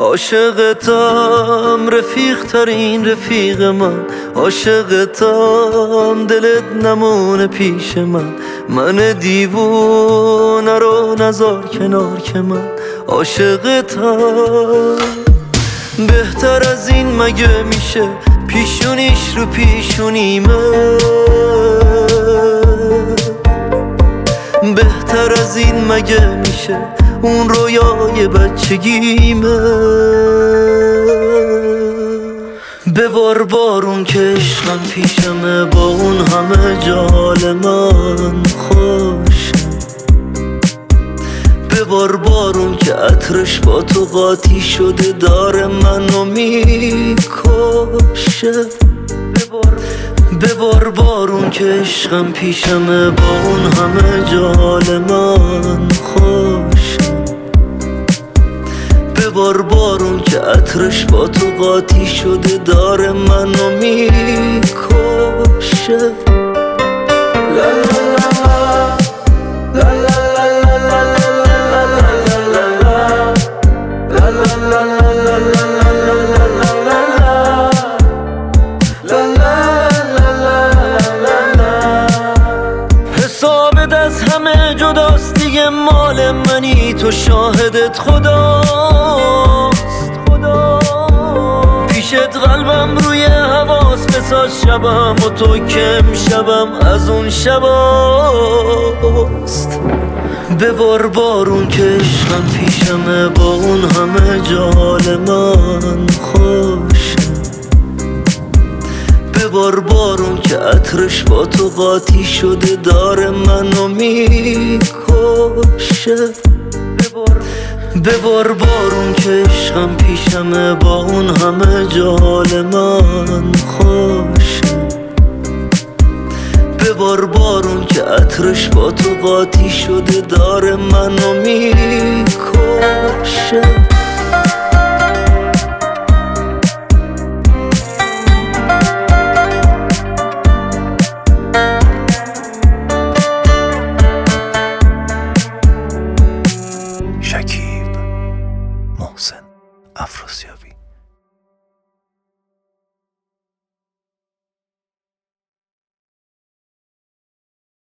عاشقتم رفیق ترین رفیق من، عاشقتم دلت نمونه پیش من دیوونه رو نذار کنار که من عاشقتم. بهتر از این مگه میشه پیشونیش رو پیشونیمه؟ بهتر از این مگه میشه اون رویای بچگیمه؟ ببار بارون که عشقم پیشمه، با اون همه جال من خوشه. ببار بارون که عطرش با تو قاطی شده داره منو میکشه. ببار بارون که عشقم پیشمه، با اون همه جال من خوشه. ببار بارون که عطرش با تو قاطی شده داره منو میکشه. لا لا لا لا حسابت از همه جداست دیگه، مال منی تو شاهدت خداست. پیشت قلبم روی حواس بساز شبم و تو کم شبم از اون شباست. ببار بارون که عشقم پیشمه، با اون همه جال من خوشه. ببار بارون که عطرش با تو قاطی شده داره منو میکشه. ببار بارون که عشقم پیشمه، با اون همه جال من خوشه. ببار بارون که عطرش با تو قاطی شده داره منو میکشه.